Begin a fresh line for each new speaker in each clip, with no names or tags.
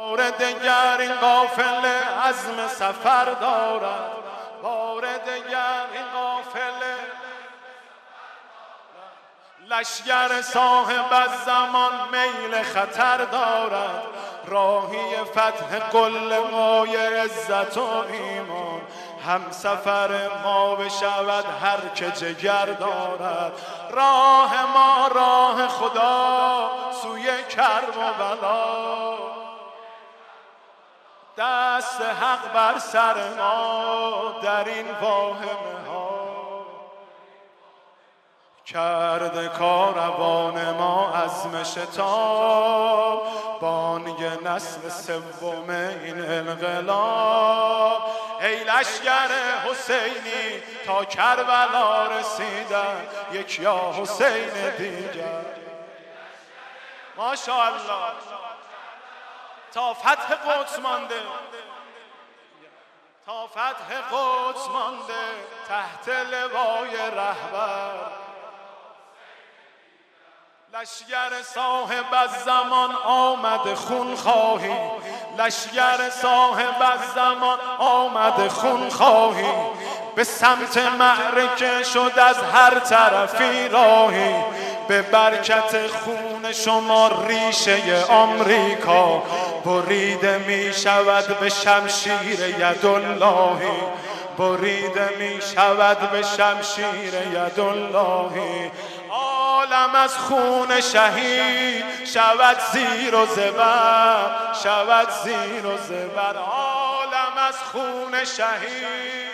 بار دگر این قافله عزم سفر دارد، بار دگر این قافله لشگر صاحب الزمان میل خطر دارد، راهی فتح قله مای عزت و ایمان، هم سفر ما بشود هر که جگر دارد. راه ما راه خدا سوی کرب و بلا، دست حق بر سر ما در این واهمه ها، کرده کاروان ما عزم شتاب، بانگ نسل سوم این انقلاب. ای لشگر حسینی تا کربلا رسیدن، یک یا حسین دیگر. ماشاءالله تا فتح قدس مانده، تا فتح قدس مانده تحت لوای رهبر. لشگر صاحب الزمان آمد خون خواهی، لشگر صاحب الزمان آمد خون خواهی، به سمت معرکه شد از هر طرفی راهی، به برکت خون شما ریشه آمریکا بریده می شود به شمشیر یداللهی، بریده می شود به شمشیر یداللهی. عالم از خون شهید شود زیر و زبر، شود زیر و زبر. عالم از خون شهید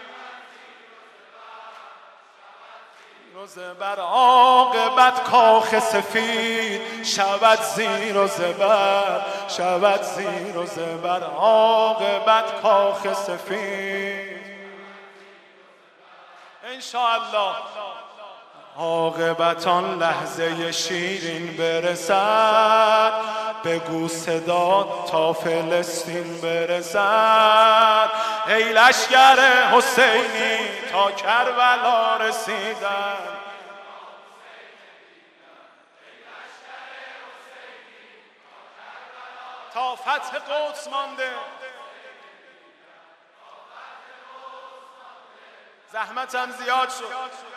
و زبر، عاقبت کاخ سفید شود زیر و زبر، شود زیر و زبر. عاقبت کاخ سفید انشاءالله. عاقبت آن لحظه شیرین برسد، بگو صدا تا فلسطین برسد. ای لشگر حسینی تا کربلا رسیدن، تا فتح قدس مانده. زحمتم زیاد شد.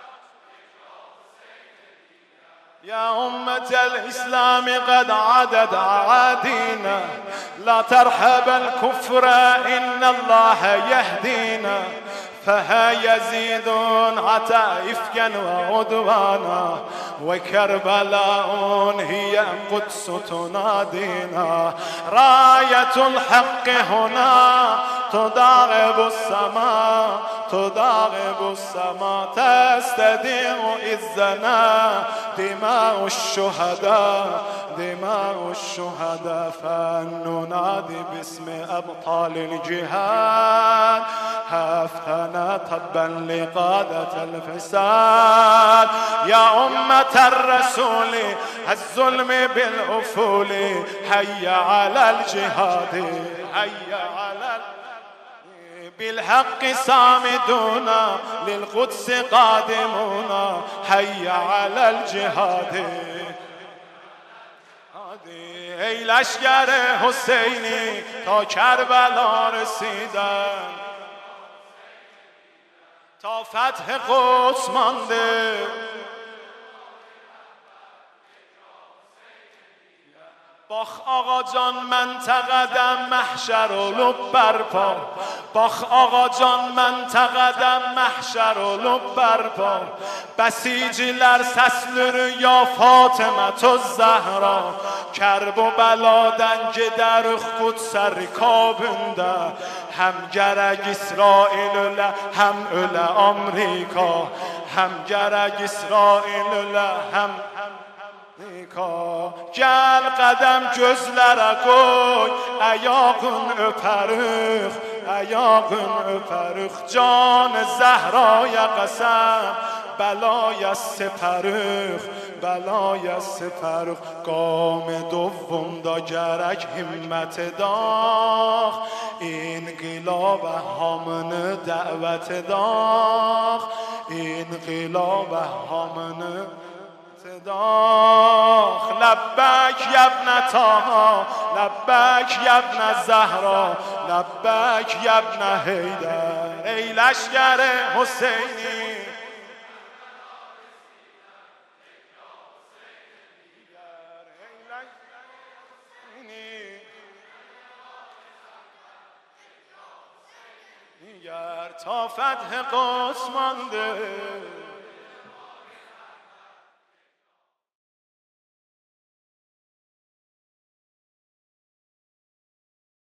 يا أمة الإسلام قد عدد أعادينا، لا ترحب الكفر إن الله يهدينا، فها يزيد عتى إفكا وعدوانا، وكربلاء هي قدس تنادينا. راية الحق هنا تداعب السماء، تداعب السماء، تستديع إذنا دماء الشهداء، دماء الشهداء. فننادي باسم أبطال الجهاد، هفتنا تبا لقادة الفساد. يا أمة الرسول الظلم بالأفول، حي على الجهاد، حي على بالحق صامدون، للقدس قادمون، حي على الجهاد. ای لشگر حسینی تا کربلا رسیدن، تا فتح قدس مانده. باخ آقا جان من تقدم محشر و لب برپا، باخ آقا جان من تقدم محشر و لب برپا. Besiciler səslür ya Fatıma Zəhra, Kərb o bəladən gedərik Qudsə rikabında. Həm gərək İsrail ölə, həm ölə Amerika, həm gərək İsrail ölə, həm Gəl qədəm gözlərə qoy, əyağın öpərük, əyağın öpərük. Can Zəhraya qəsəm, بلای سپرخ، بلای سپرخ. گام دوم دا گرک همت داغ، انقلاب هامن دعوت داغ، انقلاب هامن داغ. لبک یا ابنة طه لبک یبن زهرا لبک یبن حیدر ای لشکر حسینی تا فتح قدس مانده